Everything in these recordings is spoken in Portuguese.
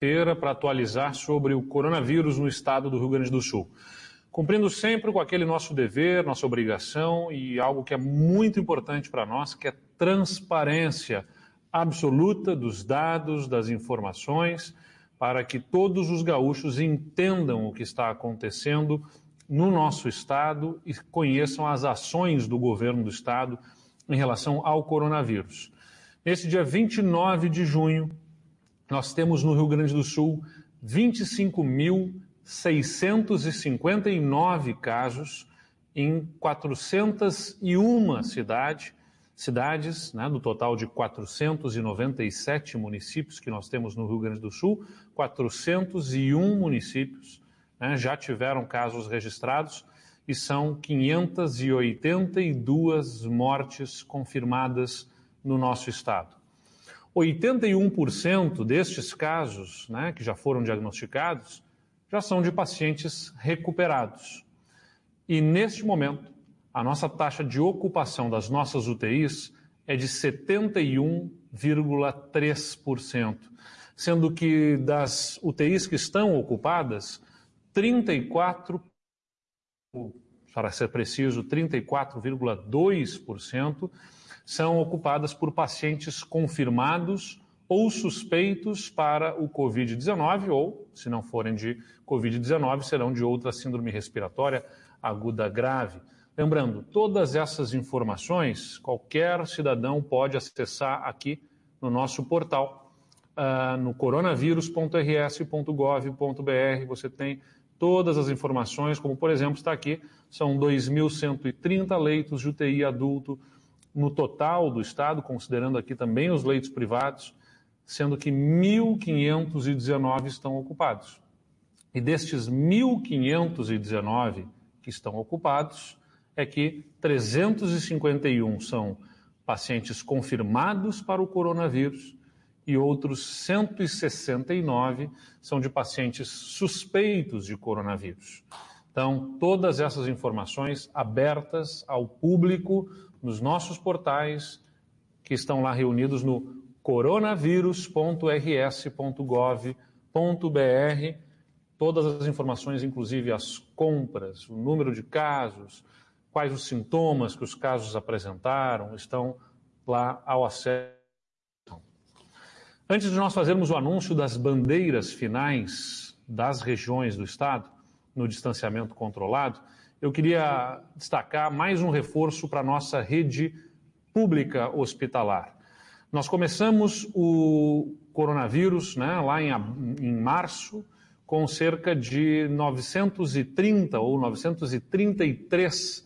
para atualizar sobre o coronavírus no estado do Rio Grande do Sul. Cumprindo sempre com aquele nosso dever, nossa obrigação e algo que é muito importante para nós, que é transparência absoluta dos dados, das informações, para que todos os gaúchos entendam o que está acontecendo no nosso estado e conheçam as ações do governo do estado em relação ao coronavírus. Nesse dia 29 de junho, nós temos no Rio Grande do Sul 25.659 casos em 401 cidades, né, do total de 497 municípios que nós temos no Rio Grande do Sul, 401 municípios, né, já tiveram casos registrados e são 582 mortes confirmadas no nosso estado. 81% destes casos, né, que já foram diagnosticados, já são de pacientes recuperados. E neste momento, a nossa taxa de ocupação das nossas UTIs é de 71,3%, sendo que das UTIs que estão ocupadas, 34, para ser preciso, 34,2%, são ocupadas por pacientes confirmados ou suspeitos para o Covid-19, ou, se não forem de Covid-19, serão de outra síndrome respiratória aguda grave. Lembrando, todas essas informações, qualquer cidadão pode acessar aqui no nosso portal, no coronavírus.rs.gov.br, você tem todas as informações, como por exemplo está aqui, são 2.130 leitos de UTI adulto, no total do estado, considerando aqui também os leitos privados, sendo que 1.519 estão ocupados. E destes 1.519 que estão ocupados, é que 351 são pacientes confirmados para o coronavírus e outros 169 são de pacientes suspeitos de coronavírus. Então, todas essas informações abertas ao público nos nossos portais, que estão lá reunidos no coronavírus.rs.gov.br, todas as informações, inclusive as compras, o número de casos, quais os sintomas que os casos apresentaram, estão lá ao acesso. Antes de nós fazermos o anúncio das bandeiras finais das regiões do estado, no distanciamento controlado, eu queria destacar mais um reforço para a nossa rede pública hospitalar. Nós começamos o coronavírus, né, lá em março, com cerca de 930 ou 933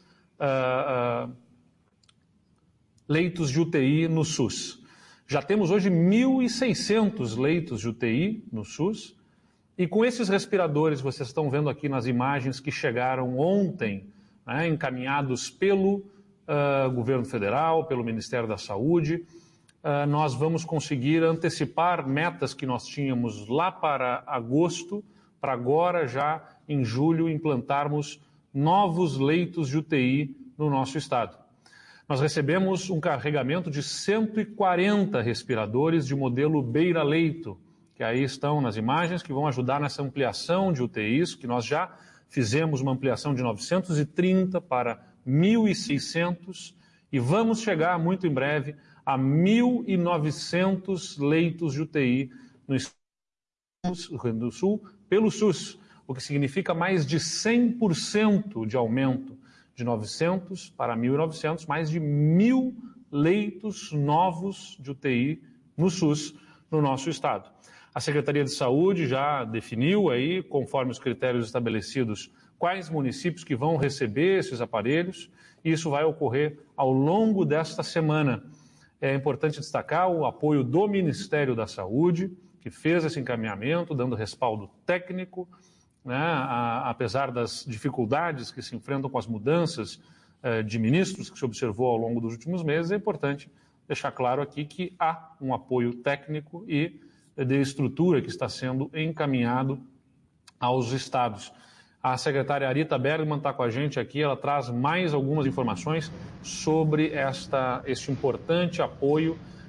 leitos de UTI no SUS. Já temos hoje 1.600 leitos de UTI no SUS, e com esses respiradores, vocês estão vendo aqui nas imagens que chegaram ontem, né, encaminhados pelo governo federal, pelo Ministério da Saúde, nós vamos conseguir antecipar metas que nós tínhamos lá para agosto, para agora já em julho implantarmos novos leitos de UTI no nosso estado. Nós recebemos um carregamento de 140 respiradores de modelo beira-leito, que aí estão nas imagens, que vão ajudar nessa ampliação de UTIs, que nós já fizemos uma ampliação de 930 para 1.600 e vamos chegar muito em breve a 1.900 leitos de UTI no Rio Grande do Sul pelo SUS, o que significa mais de 100% de aumento, de 900 para 1.900, mais de 1.000 leitos novos de UTI no SUS no nosso estado. A Secretaria de Saúde já definiu aí, conforme os critérios estabelecidos, quais municípios que vão receber esses aparelhos, e isso vai ocorrer ao longo desta semana. É importante destacar o apoio do Ministério da Saúde, que fez esse encaminhamento, dando respaldo técnico, né, apesar das dificuldades que se enfrentam com as mudanças de ministros que se observou ao longo dos últimos meses, é importante deixar claro aqui que há um apoio técnico e de estrutura que está sendo encaminhado aos estados. A secretária Arita Bergman está com a gente aqui, ela traz mais algumas informações sobre este importante apoio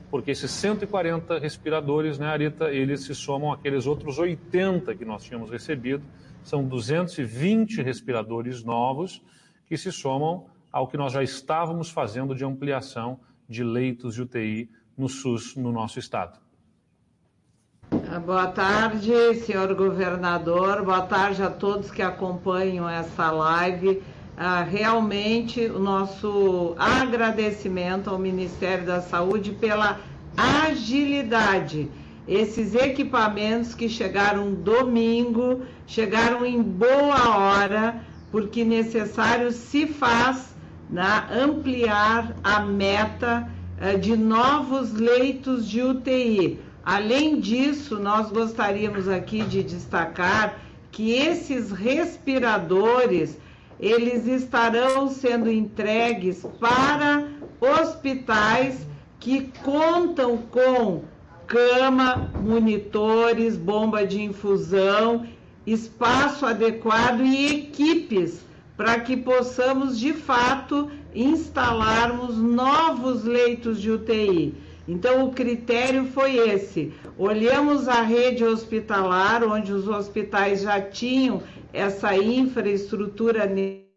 porque esses 140 respiradores, né, Arita, eles se somam àqueles outros 80 que nós tínhamos recebido, são 220 respiradores novos que se somam ao que nós já estávamos fazendo de ampliação de leitos de UTI no SUS no nosso estado. Boa tarde, senhor governador, boa tarde a todos que acompanham essa live. Realmente o nosso agradecimento ao Ministério da Saúde pela agilidade. Esses equipamentos que chegaram domingo, chegaram em boa hora, porque necessário se faz ampliar a meta de novos leitos de UTI. Além disso, nós gostaríamos aqui de destacar que esses respiradores, eles estarão sendo entregues para hospitais que contam com cama, monitores, bomba de infusão, espaço adequado e equipes para que possamos, de fato, instalarmos novos leitos de UTI. Então, o critério foi esse. Olhamos a rede hospitalar, onde os hospitais já tinham essa infraestrutura necessária,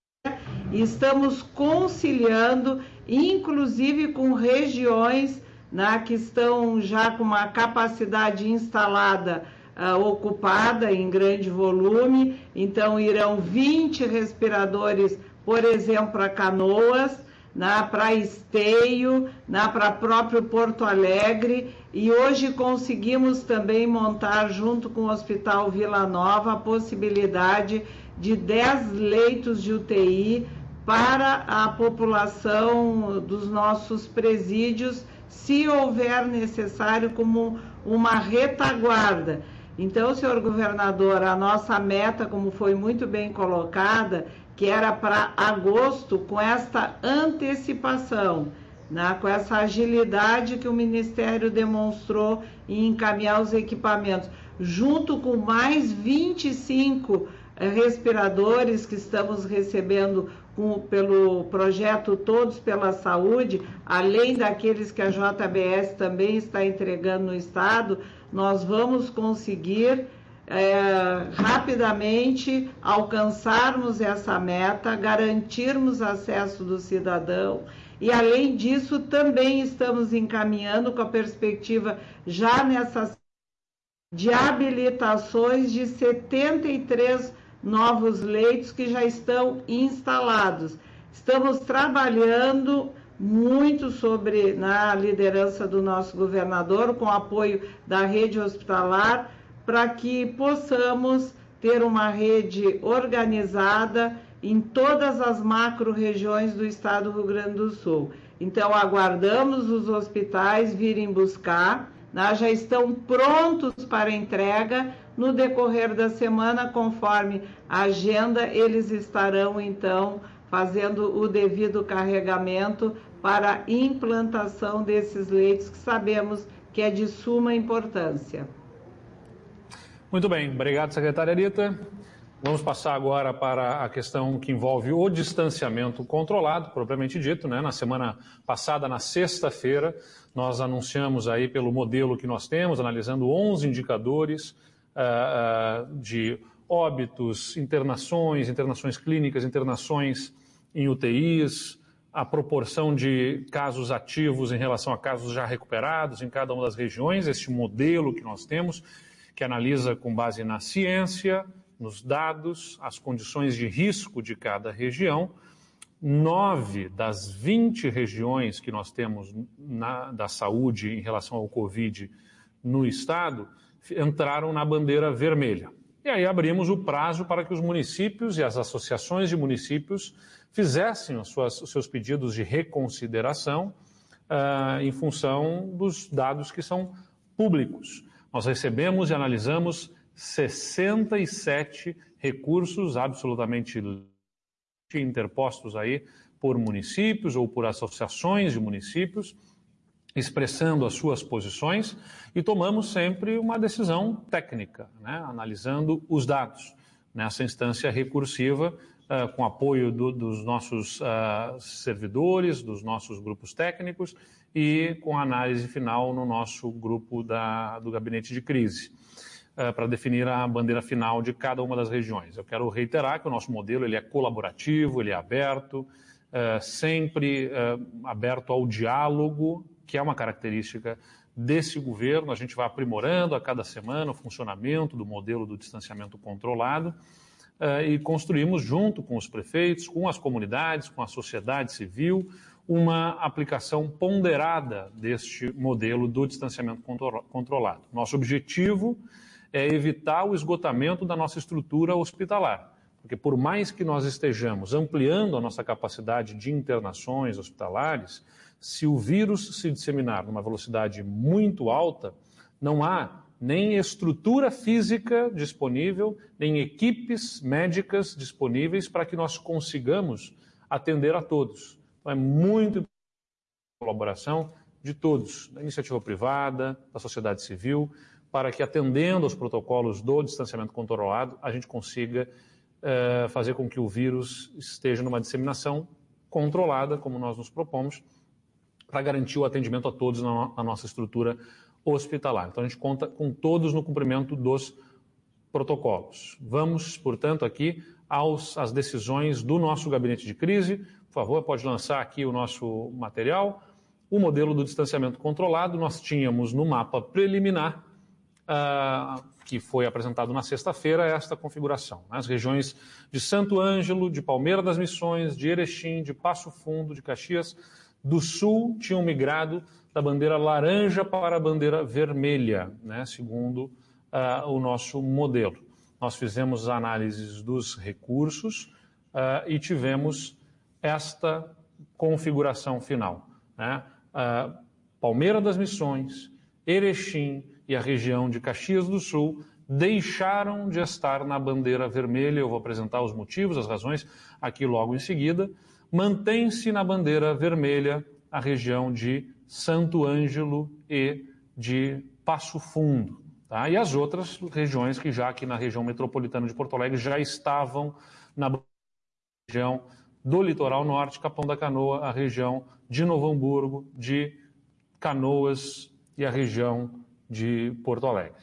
e estamos conciliando, inclusive com regiões que estão já com uma capacidade instalada ocupada em grande volume. Então, irão 20 respiradores, por exemplo, para Canoas, para Esteio, para próprio Porto Alegre, e hoje conseguimos também montar, junto com o Hospital Vila Nova, a possibilidade de 10 leitos de UTI para a população dos nossos presídios, se houver necessário, como uma retaguarda. Então, senhor governador, a nossa meta, como foi muito bem colocada, que era para agosto, com esta antecipação, com essa agilidade que o Ministério demonstrou em encaminhar os equipamentos, junto com mais 25 respiradores que estamos recebendo pelo projeto Todos pela Saúde, além daqueles que a JBS também está entregando no estado, nós vamos conseguir rapidamente alcançarmos essa meta, garantirmos acesso do cidadão, e além disso também estamos encaminhando com a perspectiva já nessa de habilitações de 73 novos leitos que já estão instalados. Estamos trabalhando muito na liderança do nosso governador, com apoio da rede hospitalar, para que possamos ter uma rede organizada em todas as macro-regiões do estado do Rio Grande do Sul. Então, aguardamos os hospitais virem buscar, já estão prontos para entrega. No decorrer da semana, conforme a agenda, eles estarão, então, fazendo o devido carregamento para a implantação desses leitos, que sabemos que é de suma importância. Muito bem, obrigado, secretária Arita. Vamos passar agora para a questão que envolve o distanciamento controlado, propriamente dito, né? Na semana passada, na sexta-feira, nós anunciamos aí pelo modelo que nós temos, analisando 11 indicadores de óbitos, internações clínicas, internações em UTIs, a proporção de casos ativos em relação a casos já recuperados em cada uma das regiões, este modelo que nós temos, que analisa com base na ciência, nos dados, as condições de risco de cada região. 9 das 20 regiões que nós temos da saúde em relação ao Covid no estado entraram na bandeira vermelha. E aí abrimos o prazo para que os municípios e as associações de municípios fizessem os seus pedidos de reconsideração em função dos dados que são públicos. Nós recebemos e analisamos 67 recursos absolutamente interpostos aí por municípios ou por associações de municípios, expressando as suas posições, e tomamos sempre uma decisão técnica, né, analisando os dados. Nessa instância recursiva, com apoio dos nossos servidores, dos nossos grupos técnicos e com a análise final no nosso grupo do gabinete de crise, para definir a bandeira final de cada uma das regiões. Eu quero reiterar que o nosso modelo ele é colaborativo, ele é aberto, sempre aberto ao diálogo, que é uma característica desse governo. A gente vai aprimorando a cada semana o funcionamento do modelo do distanciamento controlado e construímos junto com os prefeitos, com as comunidades, com a sociedade civil, uma aplicação ponderada deste modelo do distanciamento controlado. Nosso objetivo é evitar o esgotamento da nossa estrutura hospitalar, porque por mais que nós estejamos ampliando a nossa capacidade de internações hospitalares, se o vírus se disseminar numa velocidade muito alta, não há nem estrutura física disponível, nem equipes médicas disponíveis para que nós consigamos atender a todos. Então é muito importante a colaboração de todos, da iniciativa privada, da sociedade civil, para que, atendendo aos protocolos do distanciamento controlado, a gente consiga fazer com que o vírus esteja numa disseminação controlada, como nós nos propomos, para garantir o atendimento a todos na nossa estrutura hospitalar. Então, a gente conta com todos no cumprimento dos protocolos. Vamos, portanto, aqui às decisões do nosso gabinete de crise. Por favor, pode lançar aqui o nosso material. O modelo do distanciamento controlado, nós tínhamos no mapa preliminar, que foi apresentado na sexta-feira, esta configuração. As regiões de Santo Ângelo, de Palmeira das Missões, de Erechim, de Passo Fundo, de Caxias do Sul tinham migrado da bandeira laranja para a bandeira vermelha, né, segundo o nosso modelo. Nós fizemos análises dos recursos e tivemos esta configuração final, né? Palmeira das Missões, Erechim e a região de Caxias do Sul deixaram de estar na bandeira vermelha. Eu vou apresentar os motivos, as razões aqui logo em seguida. Mantém-se na bandeira vermelha a região de Santo Ângelo e de Passo Fundo. Tá? E as outras regiões que já aqui na região metropolitana de Porto Alegre já estavam na região do litoral norte, Capão da Canoa, a região de Novo Hamburgo, de Canoas e a região de Porto Alegre.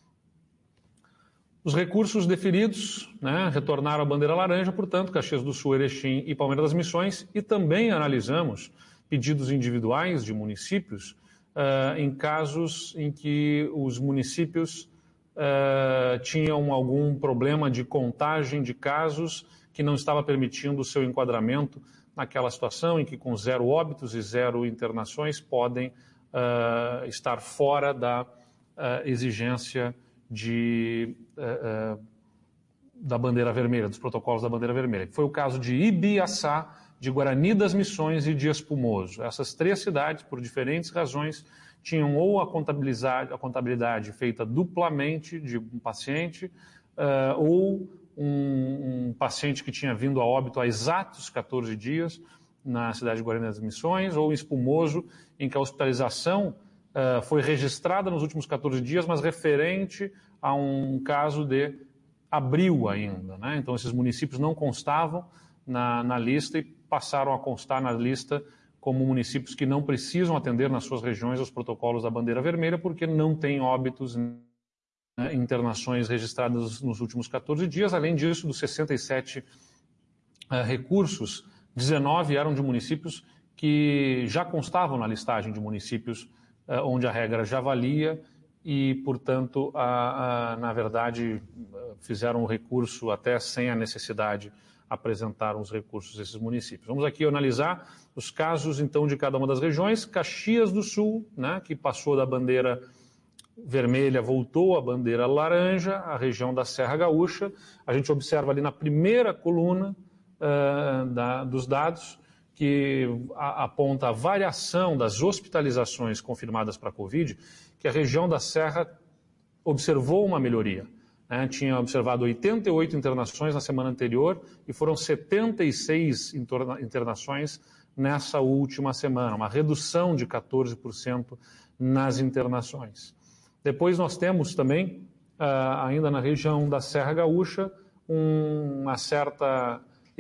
Os recursos deferidos, né, retornaram à bandeira laranja, portanto, Caxias do Sul, Erechim e Palmeira das Missões, e também analisamos pedidos individuais de municípios em casos em que os municípios tinham algum problema de contagem de casos que não estava permitindo o seu enquadramento naquela situação em que com 0 óbitos e 0 internações podem estar fora da exigência da bandeira vermelha, dos protocolos da bandeira vermelha. Foi o caso de Ibiaçá, de Guarani das Missões e de Espumoso. Essas 3 cidades, por diferentes razões, tinham ou a contabilidade feita duplamente de um paciente, ou um paciente que tinha vindo a óbito há exatos 14 dias na cidade de Guarani das Missões, ou em Espumoso, em que a hospitalização foi registrada nos últimos 14 dias, mas referente a um caso de abril ainda, né? Então, esses municípios não constavam na lista e passaram a constar na lista como municípios que não precisam atender nas suas regiões aos protocolos da bandeira vermelha, porque não tem óbitos, internações registradas nos últimos 14 dias. Além disso, dos 67 recursos, 19 eram de municípios que já constavam na listagem de municípios onde a regra já valia e, portanto, na verdade, fizeram o recurso até sem a necessidade, apresentaram os recursos desses municípios. Vamos aqui analisar os casos, então, de cada uma das regiões. Caxias do Sul, né, que passou da bandeira vermelha, voltou à bandeira laranja, a região da Serra Gaúcha. A gente observa ali na primeira coluna dos dados que aponta a variação das hospitalizações confirmadas para a Covid, que a região da Serra observou uma melhoria. Tinha observado 88 internações na semana anterior e foram 76 internações nessa última semana, uma redução de 14% nas internações. Depois nós temos também, ainda na região da Serra Gaúcha, uma certa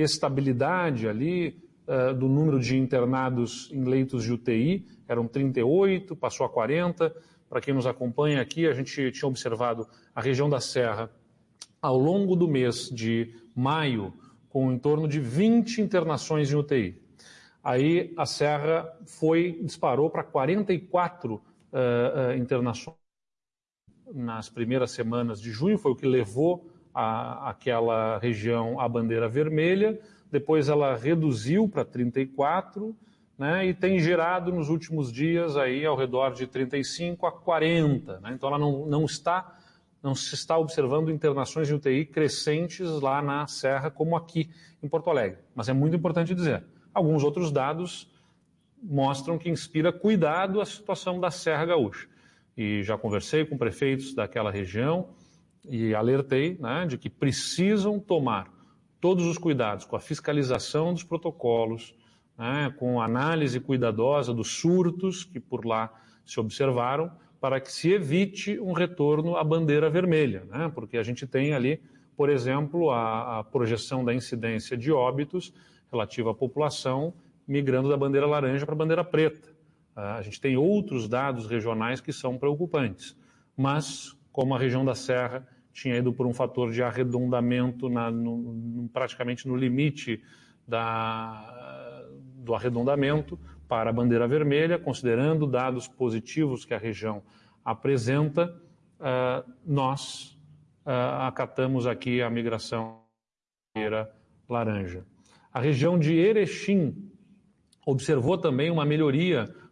estabilidade ali do número de internados em leitos de UTI, eram 38, passou a 40. Para quem nos acompanha aqui, a gente tinha observado a região da Serra ao longo do mês de maio, com em torno de 20 internações em UTI. Aí a Serra disparou para 44 internações nas primeiras semanas de junho, foi o que levou aquela região à bandeira vermelha. Depois ela reduziu para 34, né, e tem gerado nos últimos dias aí ao redor de 35 a 40. Né? Então ela não se está observando internações em UTI crescentes lá na Serra como aqui em Porto Alegre. Mas é muito importante dizer, alguns outros dados mostram que inspira cuidado a situação da Serra Gaúcha. E já conversei com prefeitos daquela região e alertei, né, de que precisam tomar todos os cuidados com a fiscalização dos protocolos, né, com a análise cuidadosa dos surtos que por lá se observaram, para que se evite um retorno à bandeira vermelha, né, porque a gente tem ali, por exemplo, a projeção da incidência de óbitos relativa à população migrando da bandeira laranja para a bandeira preta. A gente tem outros dados regionais que são preocupantes, mas como a região da Serra tinha ido por um fator de arredondamento praticamente no limite do arredondamento para a bandeira vermelha, considerando dados positivos que a região apresenta, nós acatamos aqui a migração da bandeira laranja. A região de Erechim observou também uma melhoria